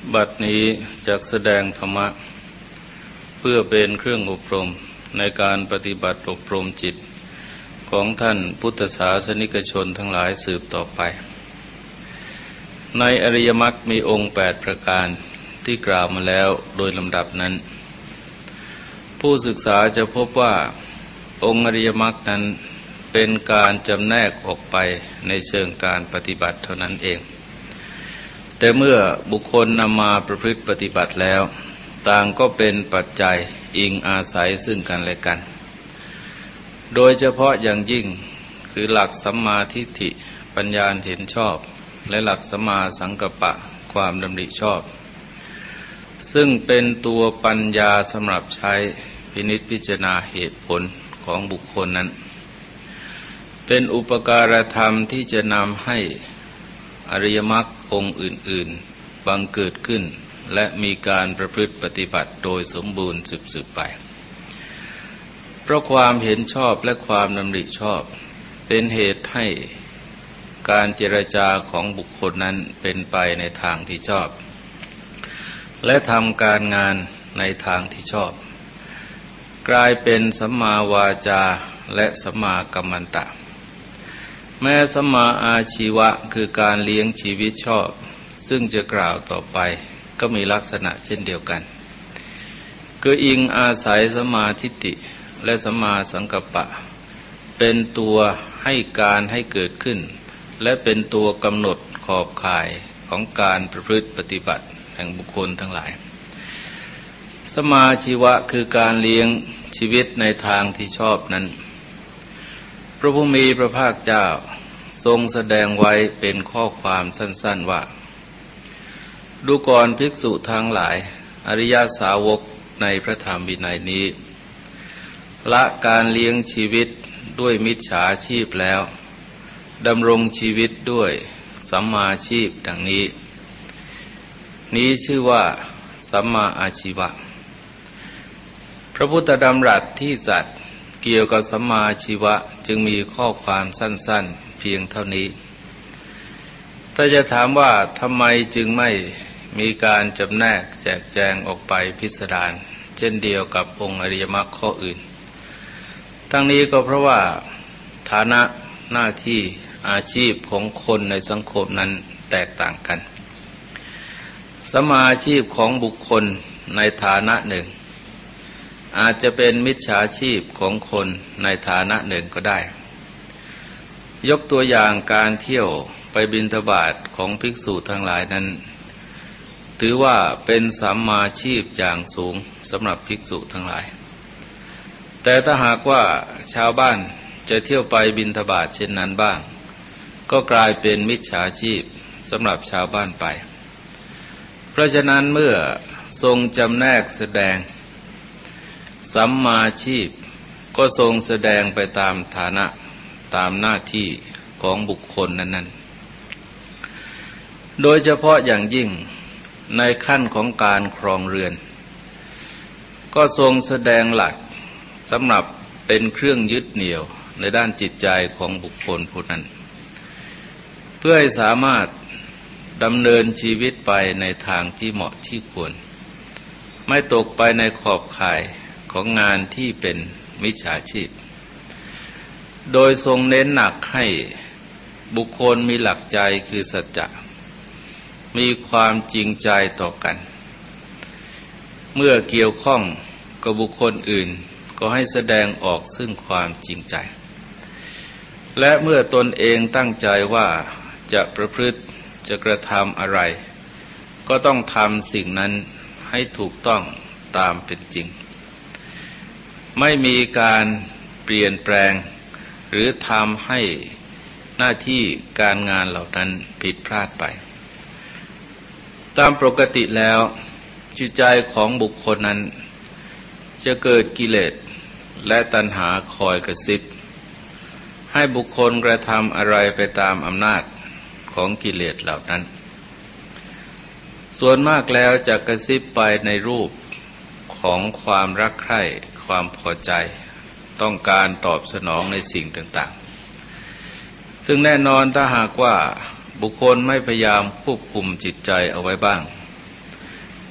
บัดนี้จักแสดงธรรมะเพื่อเป็นเครื่องอบรมในการปฏิบัติอบรมจิตของท่านพุทธศาสนิกชนทั้งหลายสืบต่อไปในอริยมรรคมีองค์8ประการที่กล่าวมาแล้วโดยลำดับนั้นผู้ศึกษาจะพบว่าองค์อริยมรรคนั้นเป็นการจำแนกออกไปในเชิงการปฏิบัติเท่านั้นเองแต่เมื่อบุคคลนำมาประพฤติปฏิบัติแล้วต่างก็เป็นปัจจัยอิงอาศัยซึ่งกันและกันโดยเฉพาะอย่างยิ่งคือหลักสัมมาทิฏฐิปัญญาเห็นชอบและหลักสัมมาสังกัปปะความดำริชอบซึ่งเป็นตัวปัญญาสำหรับใช้พินิจพิจารณาเหตุผลของบุคคลนั้นเป็นอุปการธรรมที่จะนำให้อริยมรรคองค์อื่นๆบังเกิดขึ้นและมีการประพฤติปฏิบัติโดยสมบูรณ์สืบไปเพราะความเห็นชอบและความดำริชอบเป็นเหตุให้การเจรจาของบุคคลนั้นเป็นไปในทางที่ชอบและทำการงานในทางที่ชอบกลายเป็นสัมมาวาจาและสัมมากัมมันตะแม้สัมมาอาชีวะคือการเลี้ยงชีวิตชอบซึ่งจะกล่าวต่อไปก็มีลักษณะเช่นเดียวกันคืออิงอาศัยสัมมาทิฏฐิและสัมมาสังกัปปะเป็นตัวให้การให้เกิดขึ้นและเป็นตัวกำหนดขอบข่ายของการประพฤติปฏิบัติแห่งบุคคลทั้งหลายสัมมาชีวะคือการเลี้ยงชีวิตในทางที่ชอบนั้นพระผู้มีพระภาคเจ้าทรงแสดงไว้เป็นข้อความสั้นๆว่าดูก่อนภิกษุทั้งหลายอริยสาวกในพระธรรมวินัยนี้ละการเลี้ยงชีวิตด้วยมิจฉาชีพแล้วดำรงชีวิตด้วยสัมมาชีพดังนี้นี้ชื่อว่าสัมมาอาชีวะพระพุทธดำรัสที่จัดเกี่ยวกับสัมมาอาชีวะจึงมีข้อความสั้นๆเพียงเท่านี้ถ้าจะถามว่าทำไมจึงไม่มีการจำแนกแจกแจงออกไปพิสดารเช่นเดียวกับองค์อริยมรรคข้ออื่นทั้งนี้ก็เพราะว่าฐานะหน้าที่อาชีพของคนในสังคมนั้นแตกต่างกันสัมมาอาชีพของบุคคลในฐานะหนึ่งอาจจะเป็นมิจฉาชีพของคนในฐานะหนึ่งก็ได้ยกตัวอย่างการเที่ยวไปบิณฑบาตของภิกษุทั้งหลายนั้นถือว่าเป็นสัมมาชีพอย่างสูงสำหรับภิกษุทั้งหลายแต่ถ้าหากว่าชาวบ้านจะเที่ยวไปบิณฑบาตเช่นนั้นบ้างก็กลายเป็นมิจฉาชีพสำหรับชาวบ้านไปเพราะฉะนั้นเมื่อทรงจำแนกแสดงสัมมาชีพก็ทรงแสดงไปตามฐานะตามหน้าที่ของบุคคลนั้นๆโดยเฉพาะอย่างยิ่งในขั้นของการครองเรือนก็ทรงแสดงหลักสำหรับเป็นเครื่องยึดเหนี่ยวในด้านจิตใจของบุคคลผู้นั้นเพื่อให้สามารถดำเนินชีวิตไปในทางที่เหมาะที่ควรไม่ตกไปในขอบข่ายของงานที่เป็นมิจฉาชีพโดยทรงเน้นหนักให้บุคคลมีหลักใจคือสัจจะมีความจริงใจต่อกันเมื่อเกี่ยวข้องกับบุคคลอื่นก็ให้แสดงออกซึ่งความจริงใจและเมื่อตนเองตั้งใจว่าจะประพฤติจะกระทำอะไรก็ต้องทำสิ่งนั้นให้ถูกต้องตามเป็นจริงไม่มีการเปลี่ยนแปลงหรือทำให้หน้าที่การงานเหล่านั้นผิดพลาดไปตามปกติแล้วจิตใจของบุคคลนั้นจะเกิดกิเลสและตัณหาคอยกระซิบให้บุคคลกระทำอะไรไปตามอำนาจของกิเลสเหล่านั้นส่วนมากแล้วจะกระซิบไปในรูปของความรักใคร่ความพอใจต้องการตอบสนองในสิ่งต่างๆซึ่งแน่นอนถ้าหากว่าบุคคลไม่พยายามควบคุมจิตใจเอาไว้บ้าง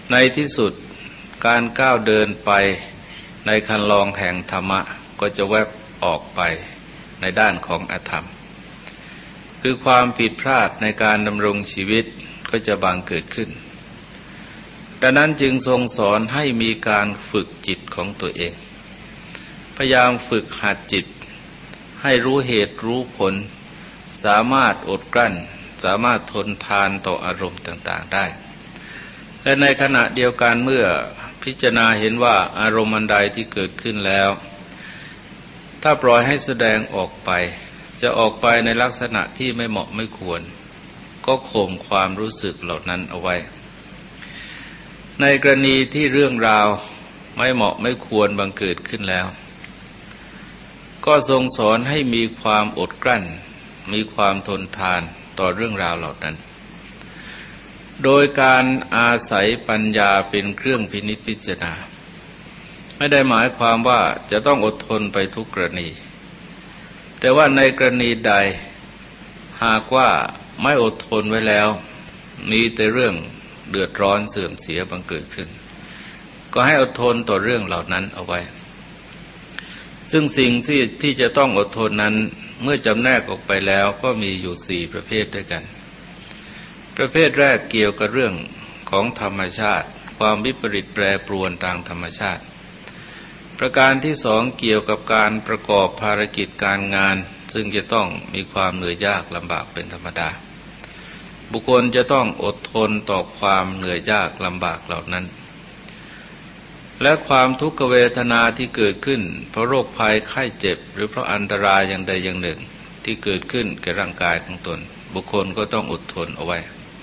ในที่สุดการก้าวเดินไปในคันลองแห่งธรรมะก็จะแวบออกไปในด้านของอธรรมคือความผิดพลาดในการดำรงชีวิตก็จะบังเกิดขึ้นดังนั้นจึงทรงสอนให้มีการฝึกจิตของตัวเองพยายามฝึกหัดจิตให้รู้เหตุรู้ผลสามารถอดกลั้นสามารถทนทานต่ออารมณ์ต่างๆได้และในขณะเดียวกันเมื่อพิจารณาเห็นว่าอารมณ์อันใดที่เกิดขึ้นแล้วถ้าปล่อยให้แสดงออกไปจะออกไปในลักษณะที่ไม่เหมาะไม่ควรก็ข่มความรู้สึกเหล่านั้นเอาไว้ในกรณีที่เรื่องราวไม่เหมาะไม่ควรบังเกิดขึ้นแล้วก็ทรงสอนให้มีความอดกลั้นมีความทนทานต่อเรื่องราวเหล่านั้นโดยการอาศัยปัญญาเป็นเครื่องพินิจพิจารณาไม่ได้หมายความว่าจะต้องอดทนไปทุกกรณีแต่ว่าในกรณีใดหากว่าไม่อดทนไว้แล้วมีแต่เรื่องเดือดร้อนเสื่อมเสียบังเกิดขึ้นก็ให้อดทนต่อเรื่องเหล่านั้นเอาไว้ซึ่งสิ่งที่จะต้องอดทนนั้นเมื่อจำแนกออกไปแล้วก็มีอยู่4ประเภทด้วยกันประเภทแรกเกี่ยวกับเรื่องของธรรมชาติความวิปริตแปรปรวนทางธรรมชาติประการที่2เกี่ยวกับการประกอบภารกิจการงานซึ่งจะต้องมีความเหนื่อยยากลำบากเป็นธรรมดาบุคคลจะต้องอดทนต่อความเหนื่อยยากลำบากเหล่านั้นและความทุกขเวทนาที่เกิดขึ้นเพราะโรคภัยไข้เจ็บหรือเพราะอันตรายอย่างใดอย่างหนึ่งที่เกิดขึ้นแก่ร่างกายของตนบุคคลก็ต้องอดทนเอาไว้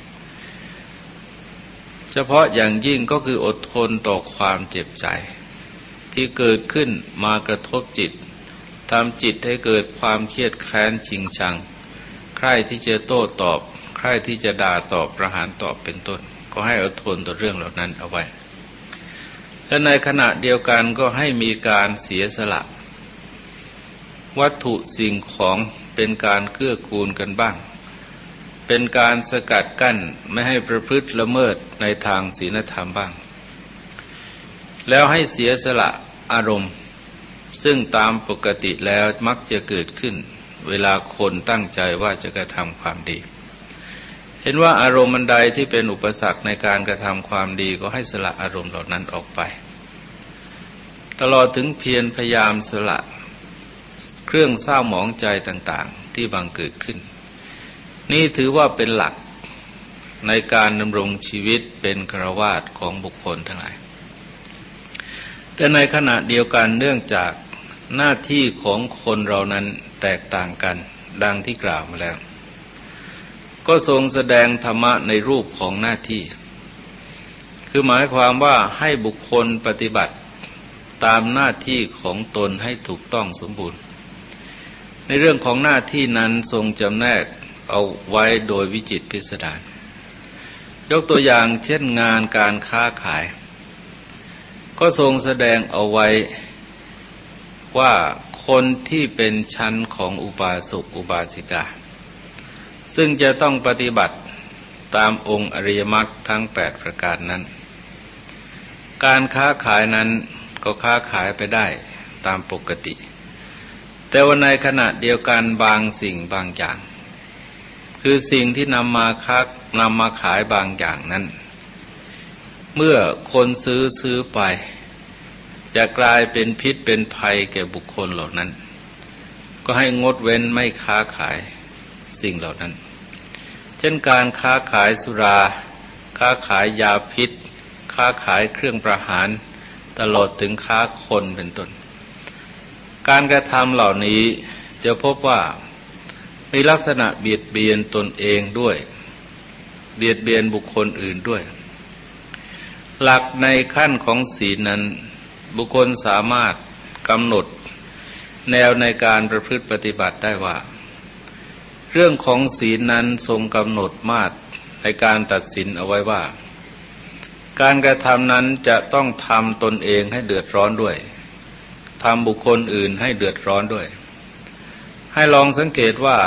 เฉพาะอย่างยิ่งก็คืออดทนต่อความเจ็บใจที่เกิดขึ้นมากระทบจิตทำจิตให้เกิดความเครียดแค้นชิงชังใคร่ที่จะโต้ตอบใคร่ที่จะด่าตอบประหารตอบเป็นต้นก็ให้อดทนต่อเรื่องเหล่านั้นเอาไว้และในขณะเดียวกันก็ให้มีการเสียสละวัตถุสิ่งของเป็นการเกื้อกูลกันบ้างเป็นการสกัดกั้นไม่ให้ประพฤติละเมิดในทางศีลธรรมบ้างแล้วให้เสียสละอารมณ์ซึ่งตามปกติแล้วมักจะเกิดขึ้นเวลาคนตั้งใจว่าจะกระทำความดีเห็นว่าอารมณ์อันใดที่เป็นอุปสรรคในการกระทำความดีก็ให้สละอารมณ์เหล่านั้นออกไปตลอดถึงเพียรพยายามสละเครื่องเศร้าหมองใจต่างๆที่บังเกิดขึ้นนี่ถือว่าเป็นหลักในการดำรงชีวิตเป็นฆราวาสของบุคคลทั้งหลายแต่ในขณะเดียวกันเนื่องจากหน้าที่ของคนเรานั้นแตกต่างกันดังที่กล่าวมาแล้วก็ทรงแสดงธรรมะในรูปของหน้าที่คือหมายความว่าให้บุคคลปฏิบัติตามหน้าที่ของตนให้ถูกต้องสมบูรณ์ในเรื่องของหน้าที่นั้นทรงจำแนกเอาไว้โดยวิจิตรพิสดารยกตัวอย่างเช่นงานการค้าขายก็ทรงแสดงเอาไว้ว่าคนที่เป็นชั้นของอุบาสกอุบาสิกาซึ่งจะต้องปฏิบัติตามองค์อริยมรรคทั้ง8ประการนั้นการค้าขายนั้นก็ค้าขายไปได้ตามปกติแต่ว่าในขณะเดียวกันบางสิ่งบางอย่างคือสิ่งที่นำมาขายบางอย่างนั้นเมื่อคนซื้อไปจะกลายเป็นพิษเป็นภัยแก่บุคคลเหล่านั้นก็ให้งดเว้นไม่ค้าขายสิ่งเหล่านั้นเช่นการค้าขายสุราค้าขายยาพิษค้าขายเครื่องประหารตลอดถึงค้าคนเป็นต้นการกระทำเหล่านี้จะพบว่ามีลักษณะเบียดเบียนตนเองด้วยเบียดเบียนบุคคลอื่นด้วยหลักในขั้นของศีลนั้นบุคคลสามารถกำหนดแนวในการประพฤติปฏิบัติได้ว่าเรื่องของศีลนั้นทรงกำหนดมาตรในการตัดสินเอาไว้ว่าการกระทำนั้นจะต้องทำตนเองให้เดือดร้อนด้วยทำบุคคลอื่นให้เดือดร้อนด้วยให้ลองสังเกตว่า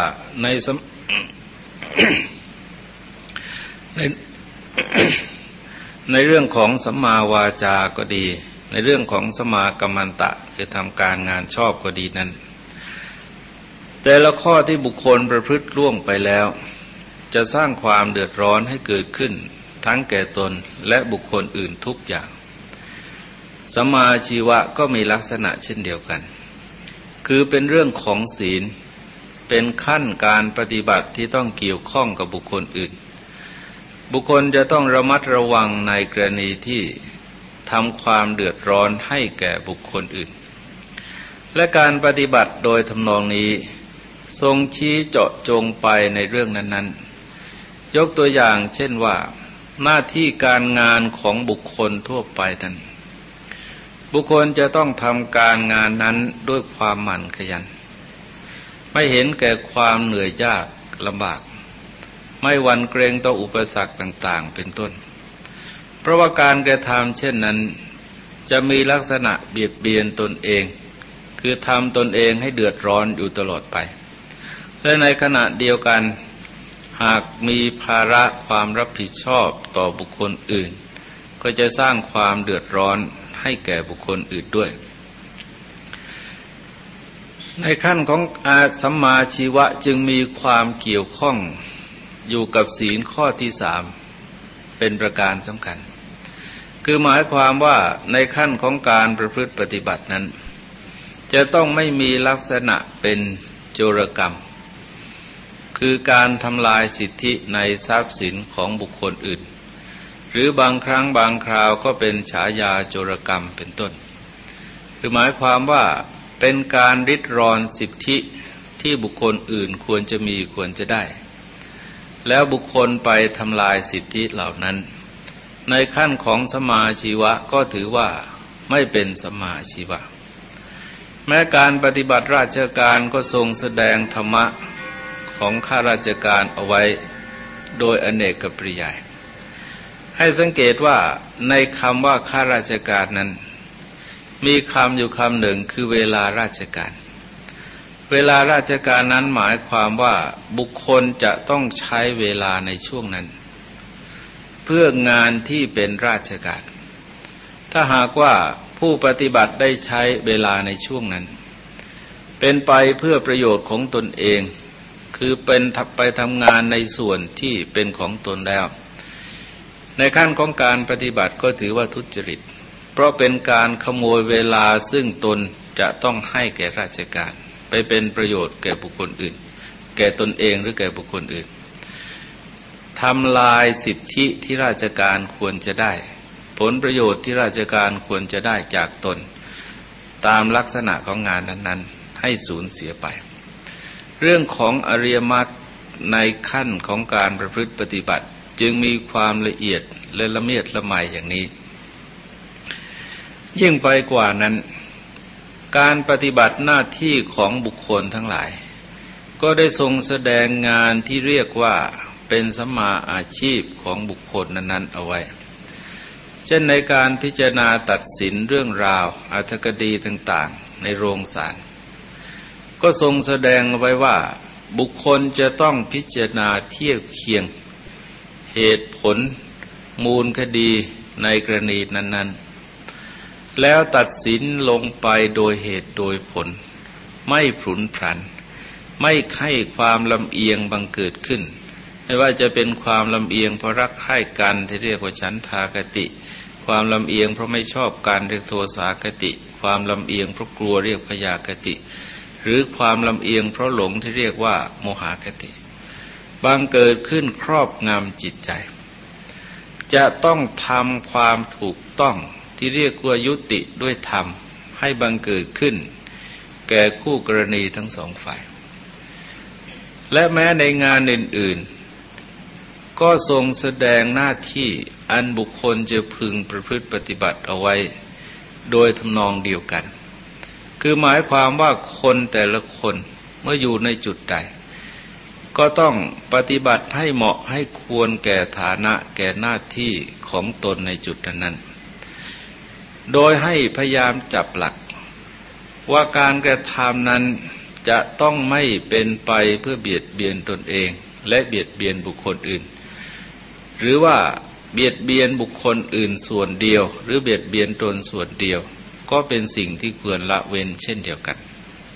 ในเรื่องของสัมมาวาจาก็ดีในเรื่องของสัมมากัมมันตะคือทำการงานชอบก็ดีนั้นแต่ละข้อที่บุคคลประพฤติล่วงไปแล้วจะสร้างความเดือดร้อนให้เกิดขึ้นทั้งแก่ตนและบุคคลอื่นทุกอย่างสัมมาชีวะก็มีลักษณะเช่นเดียวกันคือเป็นเรื่องของศีลเป็นขั้นการปฏิบัติที่ต้องเกี่ยวข้องกับบุคคลอื่นบุคคลจะต้องระมัดระวังในกรณีที่ทำความเดือดร้อนให้แก่บุคคลอื่นและการปฏิบัติโดยทำนองนี้ทรงชี้เจาะจงไปในเรื่องนั้นๆยกตัวอย่างเช่นว่าหน้าที่การงานของบุคคลทั่วไปนั้นบุคคลจะต้องทำการงานนั้นด้วยความหมั่นขยันไม่เห็นแก่ความเหนื่อยยากลำบากไม่หวั่นเกรงต่ออุปสรรคต่างๆเป็นต้นเพราะว่าการกระทำเช่นนั้นจะมีลักษณะเบียดเบียนตนเองคือทำตนเองให้เดือดร้อนอยู่ตลอดไปและในขณะเดียวกันหากมีภาระความรับผิดชอบต่อบุคคลอื่นก็จะสร้างความเดือดร้อนให้แก่บุคคลอื่นด้วยในขั้นของสัมมาชีวะจึงมีความเกี่ยวข้องอยู่กับศีลข้อที่3เป็นประการสำคัญคือหมายความว่าในขั้นของการประพฤติปฏิบัตินั้นจะต้องไม่มีลักษณะเป็นโจรกรรมคือการทำลายสิทธิในทรัพย์สินของบุคคลอื่นหรือบางครั้งบางคราวก็เป็นฉายาโจรกรรมเป็นต้นคือหมายความว่าเป็นการริดรอนสิทธิที่บุคคลอื่นควรจะมีควรจะได้แล้วบุคคลไปทำลายสิทธิเหล่านั้นในขั้นของสัมมาชีวะก็ถือว่าไม่เป็นสัมมาชีวะแม้การปฏิบัติราชการก็ทรงแสดงธรรมะของข้าราชการเอาไว้โดยอเนกปริยายให้สังเกตว่าในคำว่าข้าราชการนั้นมีคำอยู่คำหนึ่งคือเวลาราชการเวลาราชการนั้นหมายความว่าบุคคลจะต้องใช้เวลาในช่วงนั้นเพื่องานที่เป็นราชการถ้าหากว่าผู้ปฏิบัติได้ใช้เวลาในช่วงนั้นเป็นไปเพื่อประโยชน์ของตนเองคือเป็นไปทำงานในส่วนที่เป็นของตนแล้วในขั้นของการปฏิบัติก็ถือว่าทุจริตเพราะเป็นการขโมยเวลาซึ่งตนจะต้องให้แก่ราชการไปเป็นประโยชน์แก่บุคคลอื่นแก่ตนเองหรือแก่บุคคลอื่นทำลายสิทธิที่ราชการควรจะได้ผลประโยชน์ที่ราชการควรจะได้จากตนตามลักษณะของงานนั้นๆให้สูญเสียไปเรื่องของอริยมรรคในขั้นของการประพฤติปฏิบัติจึงมีความละเอียดและละเมียดละไมอย่างนี้ยิ่งไปกว่านั้นการปฏิบัติหน้าที่ของบุคคลทั้งหลายก็ได้ทรงแสดงงานที่เรียกว่าเป็นสัมมาอาชีพของบุคคลนั้นๆเอาไว้เช่นในการพิจารณาตัดสินเรื่องราวอรรถคดีต่างๆในโรงศาลก็ทรงแสดงไว้ว่าบุคคลจะต้องพิจารณาเทียบเคียงเหตุผลมูลคดีในกรณีนั้นๆแล้วตัดสินลงไปโดยเหตุโดยผลไม่ผุนผันไม่ให้ความลำเอียงบังเกิดขึ้นไม่ว่าจะเป็นความลำเอียงเพราะรักใคร่กันที่เรียกว่าฉันทากติความลำเอียงเพราะไม่ชอบกันเรียกโทสาคติความลำเอียงเพราะกลัวเรียกพยาคติหรือความลำเอียงเพราะหลงที่เรียกว่าโมหคติบังเกิดขึ้นครอบงำจิตใจจะต้องทำความถูกต้องที่เรียกว่ายุติด้วยธรรมให้บังเกิดขึ้นแก่คู่กรณีทั้งสองฝ่ายและแม้ในงานอื่นๆก็ทรงแสดงหน้าที่อันบุคคลจะพึงประพฤติปฏิบัติเอาไว้โดยทำนองเดียวกันคือหมายความว่าคนแต่ละคนเมื่ออยู่ในจุดใดก็ต้องปฏิบัติให้เหมาะให้ควรแก่ฐานะแก่หน้าที่ของตนในจุดนั้นโดยให้พยายามจับหลักว่าการกระทำนั้นจะต้องไม่เป็นไปเพื่อเบียดเบียนตนเองและเบียดเบียนบุคคลอื่นหรือว่าเบียดเบียนบุคคลอื่นส่วนเดียวหรือเบียดเบียนตนส่วนเดียวก็เป็นสิ่งที่ควรละเว้นเช่นเดียวกัน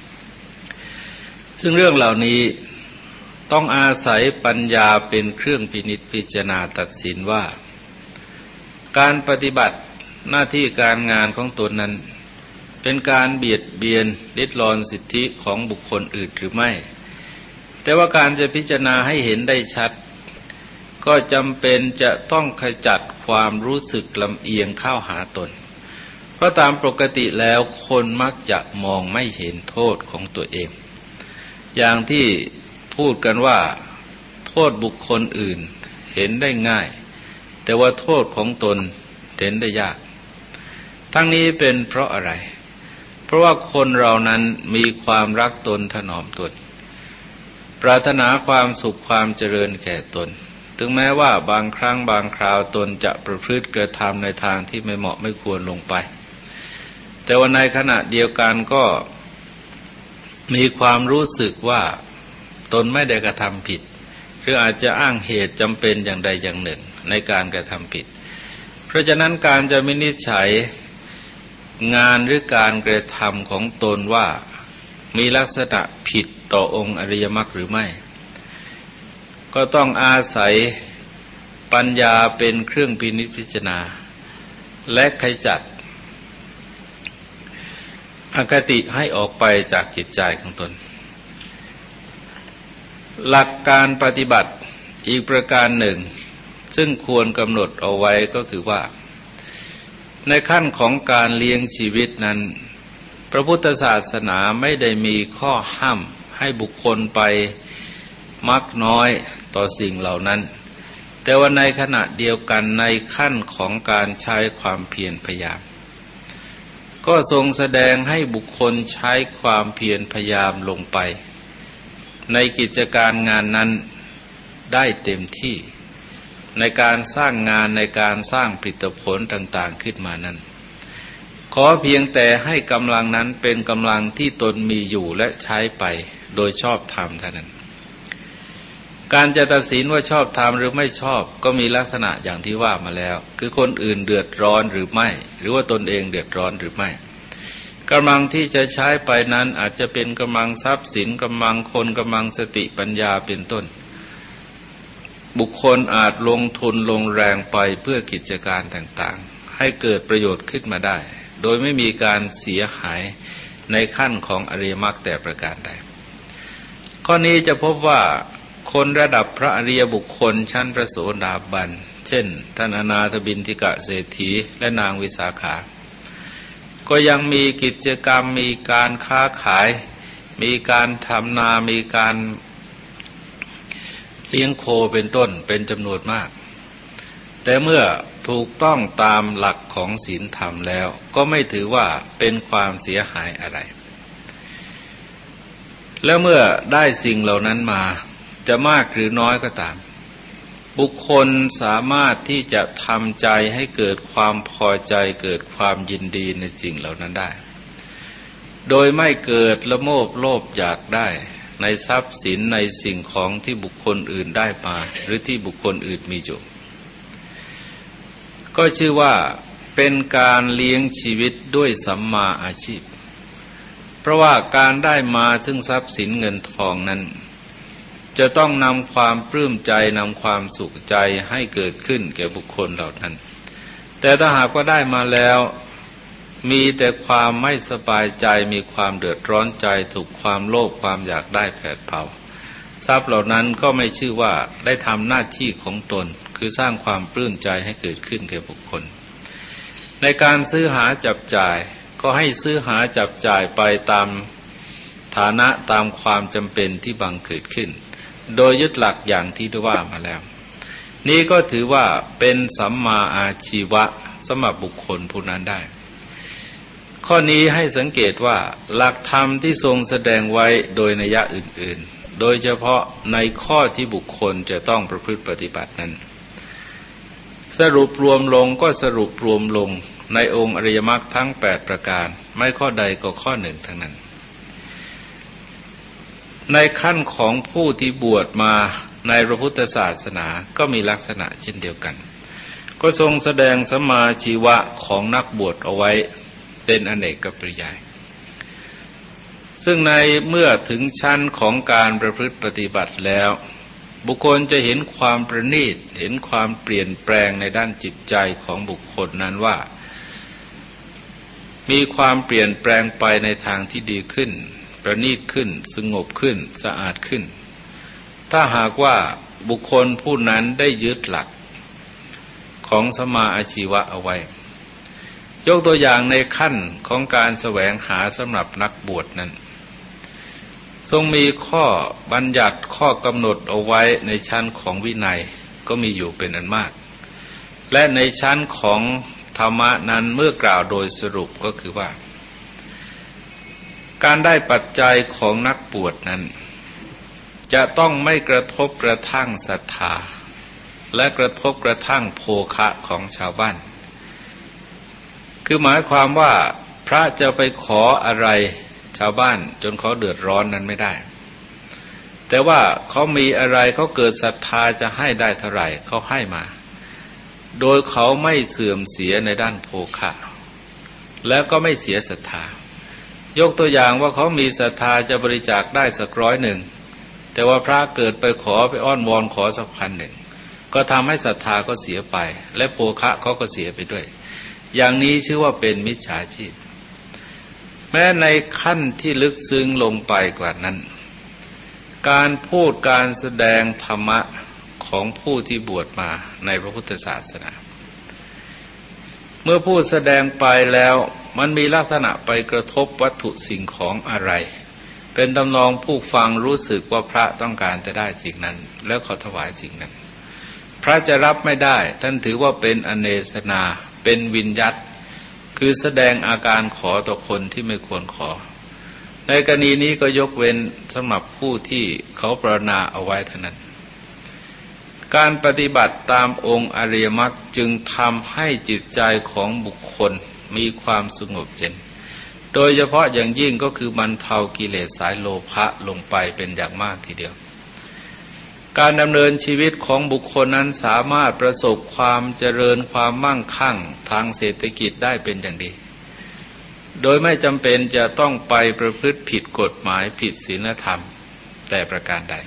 ซึ่งเรื่องเหล่านี้ต้องอาศัยปัญญาเป็นเครื่องพินิจพิจารณาตัดสินว่าการปฏิบัติหน้าที่การงานของตนนั้นเป็นการเบียดเบียนริดรอนสิทธิของบุคคลอื่นหรือไม่แต่ว่าการจะพิจารณาให้เห็นได้ชัดก็จำเป็นจะต้องขจัดความรู้สึกลำเอียงเข้าหาตนเพราะตามปกติแล้วคนมักจะมองไม่เห็นโทษของตัวเองอย่างที่พูดกันว่าโทษบุคคลอื่นเห็นได้ง่ายแต่ว่าโทษของตนเห็นได้ยากทั้งนี้เป็นเพราะอะไรเพราะว่าคนเรานั้นมีความรักตนถนอมตนปรารถนาความสุขความเจริญแก่ตนถึงแม้ว่าบางครั้งบางคราวตนจะประพฤติกระทำในทางที่ไม่เหมาะไม่ควรลงไปแต่ว่าในขณะเดียวกันก็มีความรู้สึกว่าตนไม่ได้กระทำผิดหรืออาจจะอ้างเหตุจำเป็นอย่างใดอย่างหนึ่งในการกระทำผิดเพราะฉะนั้นการจะวินิจฉัยงานหรือการกระทำของตนว่ามีลักษณะผิดต่อองค์อริยมรรคหรือไม่ก็ต้องอาศัยปัญญาเป็นเครื่องพินิจพิจารณาและขจัดอคติให้ออกไปจากจิตใจของตนหลักการปฏิบัติอีกประการหนึ่งซึ่งควรกำหนดเอาไว้ก็คือว่าในขั้นของการเลี้ยงชีวิตนั้นพระพุทธศาสนาไม่ได้มีข้อห้ามให้บุคคลไปมักน้อยต่อสิ่งเหล่านั้นแต่ว่าในขณะเดียวกันในขั้นของการใช้ความเพียรพยายามก็ทรงแสดงให้บุคคลใช้ความเพียรพยายามลงไปในกิจการงานนั้นได้เต็มที่ในการสร้างงานในการสร้างผลิตผลต่างๆขึ้นมานั้นขอเพียงแต่ให้กำลังนั้นเป็นกำลังที่ตนมีอยู่และใช้ไปโดยชอบธรรมเท่านั้นการจะตัดสินว่าชอบธรรมหรือไม่ชอบก็มีลักษณะอย่างที่ว่ามาแล้วคือคนอื่นเดือดร้อนหรือไม่หรือว่าตนเองเดือดร้อนหรือไม่กำลังที่จะใช้ไปนั้นอาจจะเป็นกำลังทรัพย์สินกำลังคนกำลังสติปัญญาเป็นต้นบุคคลอาจลงทุนลงแรงไปเพื่อกิจการต่างๆให้เกิดประโยชน์ขึ้นมาได้โดยไม่มีการเสียหายในขั้นของอริยมรรคแต่ประการใดข้อนี้จะพบว่าคนระดับพระอริยบุคคลชั้นพระโสดาบันเช่นท่านอนาถบิณฑิกะเศรษฐีและนางวิสาขาก็ยังมีกิจกรรมมีการค้าขายมีการทำนามีการเลี้ยงโคเป็นต้นเป็นจำนวนมากแต่เมื่อถูกต้องตามหลักของศีลธรรมแล้วก็ไม่ถือว่าเป็นความเสียหายอะไรแล้วเมื่อได้สิ่งเหล่านั้นมาจะมากหรือน้อยก็ตามบุคคลสามารถที่จะทำใจให้เกิดความพอใจเกิดความยินดีในสิ่งเหล่านั้นได้โดยไม่เกิดละโมบโลภอยากได้ในทรัพย์สินในสิ่งของที่บุคคลอื่นได้มาหรือที่บุคคลอื่นมีอยู่ก็ชื่อว่าเป็นการเลี้ยงชีวิตด้วยสัมมาอาชีพเพราะว่าการได้มาซึ่งทรัพย์สินเงินทองนั้นจะต้องนำความปลื้มใจนำความสุขใจให้เกิดขึ้นแก่บุคคลเหล่านั้นแต่ถ้าหากว่าได้มาแล้วมีแต่ความไม่สบายใจมีความเดือดร้อนใจถูกความโลภความอยากได้แผดเผาทรัพย์เหล่านั้นก็ไม่ชื่อว่าได้ทำหน้าที่ของตนคือสร้างความปลื้มใจให้เกิดขึ้นแก่บุคคลในการซื้อหาจับจ่ายก็ให้ซื้อหาจับจ่ายไปตามฐานะตามความจำเป็นที่บังเกิดขึ้นโดยยึดหลักอย่างที่ได้ว่ามาแล้วนี่ก็ถือว่าเป็นสัมมาอาชีวะสำหรับบุคคลผู้นั้นได้ข้อนี้ให้สังเกตว่าหลักธรรมที่ทรงแสดงไว้โดยนัยยะอื่นๆโดยเฉพาะในข้อที่บุคคลจะต้องประพฤติปฏิบัตินั้นสรุปรวมลงก็สรุปรวมลงในองค์อริยมรรคทั้ง8ประการไม่ข้อใดก็ข้อหนึ่งทั้งนั้นในขั้นของผู้ที่บวชมาในพระพุทธศาสนาก็มีลักษณะเช่นเดียวกันก็ทรงแสดงสัมมาชีวะของนักบวชเอาไว้เป็นอเนกปริยายซึ่งในเมื่อถึงชั้นของการประพฤติปฏิบัติแล้วบุคคลจะเห็นความประณีตเห็นความเปลี่ยนแปลงในด้านจิตใจของบุคคลนั้นว่ามีความเปลี่ยนแปลงไปในทางที่ดีขึ้นประณีตขึ้นสงบขึ้นสะอาดขึ้นถ้าหากว่าบุคคลผู้นั้นได้ยึดหลักของสัมมาอาชีวะเอาไว้ยกตัวอย่างในขั้นของการแสวงหาสำหรับนักบวชนั้นทรงมีข้อบัญญัติข้อกำหนดเอาไว้ในชั้นของวินัยก็มีอยู่เป็นอันมากและในชั้นของธรรมะนั้นเมื่อกล่าวโดยสรุปก็คือว่าการได้ปัจจัยของนักบวชนั้นจะต้องไม่กระทบกระทั่งศรัทธาและกระทบกระทั่งโภคะของชาวบ้านคือหมายความว่าพระจะไปขออะไรชาวบ้านจนเขาเดือดร้อนนั้นไม่ได้แต่ว่าเขามีอะไรเขาเกิดศรัทธาจะให้ได้เท่าไหร่เขาให้มาโดยเขาไม่เสื่อมเสียในด้านโภคะแล้วก็ไม่เสียศรัทธายกตัวอย่างว่าเขามีศรัทธาจะบริจาคได้สัก100แต่ว่าพระเกิดไปขอไปอ้อนวอนขอสัก1,000ก็ทำให้ศรัทธาก็เสียไปและโภคะเขาก็เสียไปด้วยอย่างนี้ชื่อว่าเป็นมิจฉาชีพแม้ในขั้นที่ลึกซึ้งลงไปกว่านั้นการพูดการแสดงธรรมะของผู้ที่บวชมาในพระพุทธศาสนาเมื่อพูดแสดงไปแล้วมันมีลักษณะไปกระทบวัตถุสิ่งของอะไรเป็นทำนองผู้ฟังรู้สึกว่าพระต้องการจะได้สิ่งนั้นแล้วขอถวายสิ่งนั้นพระจะรับไม่ได้ท่านถือว่าเป็นอเนสนาเป็นวิญญัตคือแสดงอาการขอต่อคนที่ไม่ควรขอในกรณีนี้ก็ยกเว้นสำหรับผู้ที่เขาปรารถนาเอาไว้เท่านั้นการปฏิบัติตามองค์อริยมรรคจึงทำให้จิตใจของบุคคลมีความสงบเย็นโดยเฉพาะอย่างยิ่งก็คือบรรเทากิเลสสายโลภะลงไปเป็นอย่างมากทีเดียวการดำเนินชีวิตของบุคคลนั้นสามารถประสบความเจริญความมั่งคั่งทางเศรษฐกิจได้เป็นอย่างดีโดยไม่จำเป็นจะต้องไปประพฤติผิดกฎหมายผิดศีลธรรมแต่ประการใด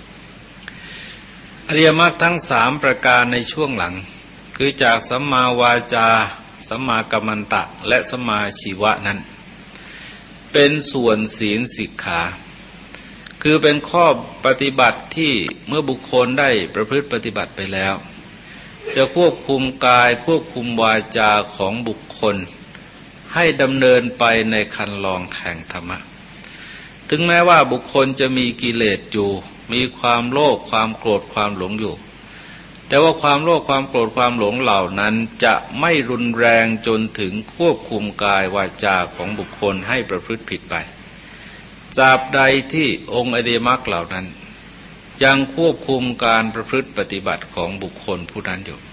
อริยมรรคทั้ง3ประการในช่วงหลังคือจากสัมมาวาจาสัมมากัมมันตะและสัมมาชีวะนั้นเป็นส่วนศีลสิกขาคือเป็นข้อปฏิบัติที่เมื่อบุคคลได้ประพฤติปฏิบัติไปแล้วจะควบคุมกายควบคุมวาจาของบุคคลให้ดำเนินไปในคันลองแห่งธรรมะถึงแม้ว่าบุคคลจะมีกิเลสอยู่มีความโลภความโกรธความหลงอยู่แต่ว่าความโลภความโกรธความหลงเหล่านั้นจะไม่รุนแรงจนถึงควบคุมกายวาจาของบุคคลให้ประพฤติผิดไปตราบใดที่องค์อริยมรรคเหล่านั้นยังควบคุมการประพฤติปฏิบัติของบุคคลผู้นั้นอยู่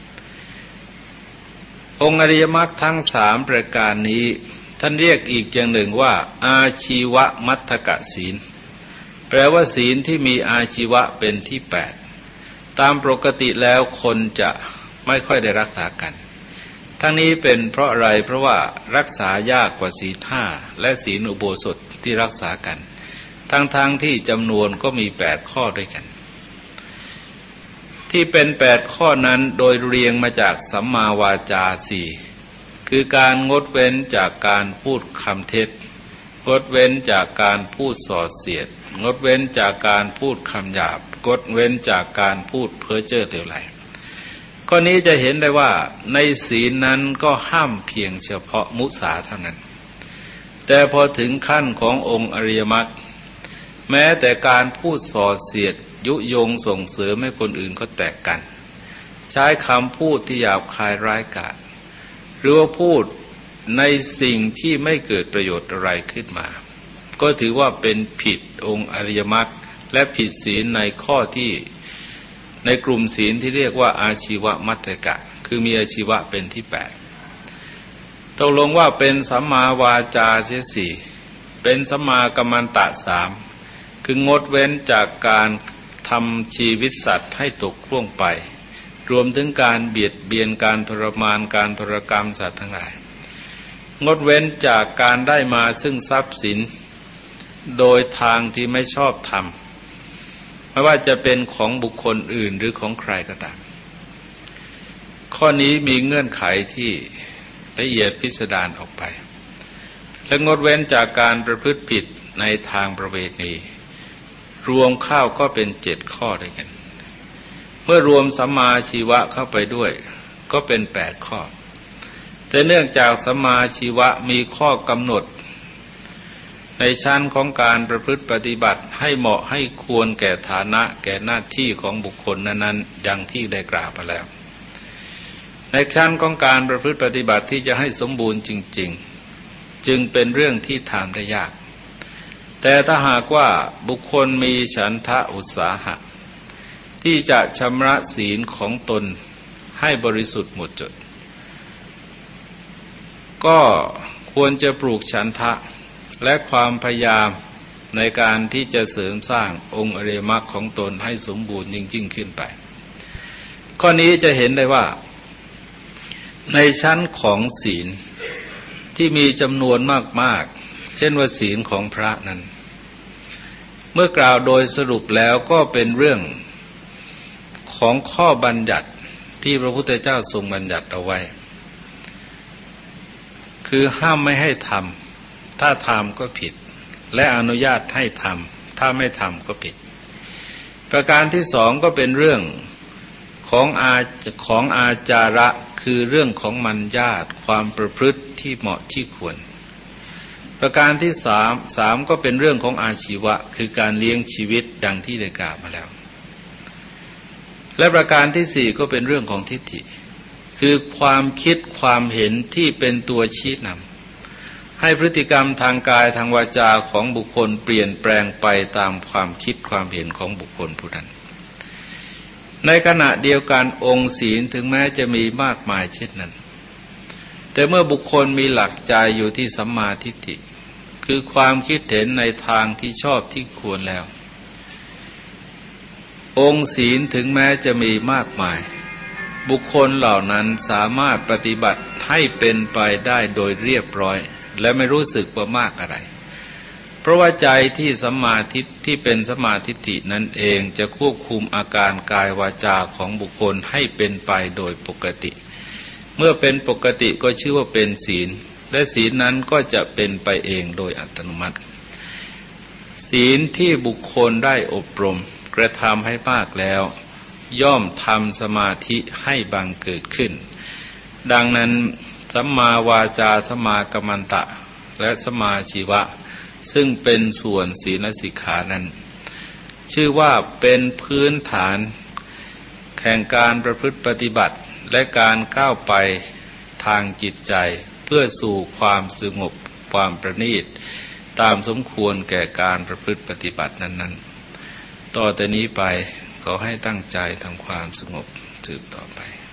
องค์อริยมรรคทั้ง3ประการนี้ท่านเรียกอีกอย่างหนึ่งว่าอาชีวมัตถกศีลแปลว่าศีลที่มีอาชีวะเป็นที่8ตามปกติแล้วคนจะไม่ค่อยได้รักษากันทั้งนี้เป็นเพราะอะไรเพราะว่ารักษายากกว่าศีล5และศีลอุโบสถที่รักษากันทั้งที่จำนวนก็มี8ข้อด้วยกันที่เป็น8ข้อนั้นโดยเรียงมาจากสัมมาวาจา4คือการงดเว้นจากการพูดคำเท็จงดเว้นจากการพูดส่อเสียดงดเว้นจากการพูดคำหยาบงดเว้นจากการพูดเพ้อเจ้อเลวไหลข้อนี้จะเห็นได้ว่าในศีลนั้นก็ห้ามเพียงเฉพาะมุสาเท่านั้นแต่พอถึงขั้นขององค์อริยมรรคแม้แต่การพูดส่อเสียดยุยงส่งเสริมให้คนอื่นเขาแตกกันใช้คำพูดที่หยาบคายร้ายกาจหรือว่าพูดในสิ่งที่ไม่เกิดประโยชน์อะไรขึ้นมาก็ถือว่าเป็นผิดองค์อริยมรรคและผิดศีลในข้อที่ในกลุ่มศีลที่เรียกว่าอาชีวมัตถกะคือมีอาชีวะเป็นที่8ตกลงว่าเป็นสัมมาวาจาเสีย4เป็นสัมมากัมมันตะ3คืองดเว้นจากการทำชีวิตสัตว์ให้ตกล่วงไปรวมถึงการเบียดเบียนการทรมานการทรกรรมสัตว์ทั้งหลายงดเว้นจากการได้มาซึ่งทรัพย์สินโดยทางที่ไม่ชอบธรรมไม่ว่าจะเป็นของบุคคลอื่นหรือของใครก็ตามข้อนี้มีเงื่อนไขที่ละเอียดพิสดารออกไปและงดเว้นจากการประพฤติผิดในทางประเวณีรวมเข้าก็เป็น7 ข้อด้วยกันเมื่อรวมสัมมาชีวะเข้าไปด้วยก็เป็น8 ข้อแต่เนื่องจากสัมมาชีวะมีข้อกำหนดในชั้นของการประพฤติปฏิบัติให้เหมาะให้ควรแก่ฐานะแก่หน้าที่ของบุคคลนั้นๆดังที่ได้กล่าวไปแล้วในชั้นของการประพฤติปฏิบัติที่จะให้สมบูรณ์จริงๆจึงเป็นเรื่องที่ทำได้ยากแต่ถ้าหากว่าบุคคลมีฉันทะอุตสาหะที่จะชำระศีลของตนให้บริสุทธิ์หมดจดก็ควรจะปลูกฉันทะและความพยายามในการที่จะเสริมสร้างองค์อริยมรรคของตนให้สมบูรณ์ยิ่งขึ้นไปข้อนี้จะเห็นได้ว่าในชั้นของศีลที่มีจำนวนมากๆเช่นว่าศีลของพระนั้นเมื่อกล่าวโดยสรุปแล้วก็เป็นเรื่องของข้อบัญญัติที่พระพุทธเจ้าทรงบัญญัติเอาไว้คือห้ามไม่ให้ทำถ้าทำก็ผิดและอนุญาตให้ทำถ้าไม่ทำก็ผิดประการที่สองก็เป็นเรื่องของอาจาระคือเรื่องของมัญญาตความประพฤติที่เหมาะที่ควรประการที่สามก็เป็นเรื่องของอาชีวะคือการเลี้ยงชีวิตดังที่ได้กล่าวมาแล้วและประการที่สี่ก็เป็นเรื่องของทิฏฐิคือความคิดความเห็นที่เป็นตัวชี้นำให้พฤติกรรมทางกายทางวาจาของบุคคลเปลี่ยนแปลงไปตามความคิดความเห็นของบุคคลผู้นั้นในขณะเดียวกันองค์ศีลถึงแม้จะมีมากมายเช่นนั้นแต่เมื่อบุคคลมีหลักใจอยู่ที่สัมมาทิฏฐิคือความคิดเห็นในทางที่ชอบที่ควรแล้วองค์ศีลถึงแม้จะมีมากมายบุคคลเหล่านั้นสามารถปฏิบัติให้เป็นไปได้โดยเรียบร้อยและไม่รู้สึกว่ามากอะไรเพราะว่าใจที่สัมมาทิฏฐิที่เป็นสัมมาทิฏฐินั่นเองจะควบคุมอาการกายวาจาของบุคคลให้เป็นไปโดยปกติเมื่อเป็นปกติก็ชื่อว่าเป็นศีลและศีลนั้นก็จะเป็นไปเองโดยอัตโนมัติศีลที่บุคคลได้อบรมกระทำให้มากแล้วย่อมทำสมาธิให้บังเกิดขึ้นดังนั้นสัมมาวาจาสัมมากัมมันตะและสัมมาชีวะซึ่งเป็นส่วนศีลสิกขานั้นชื่อว่าเป็นพื้นฐานแห่งการประพฤติปฏิบัติและการก้าวไปทางจิตใจเพื่อสู่ความสงบความประณีตตามสมควรแก่การประพฤติปฏิบัตินั้นๆต่อแต่นี้ไปขอให้ตั้งใจทำความสงบสืบต่อไป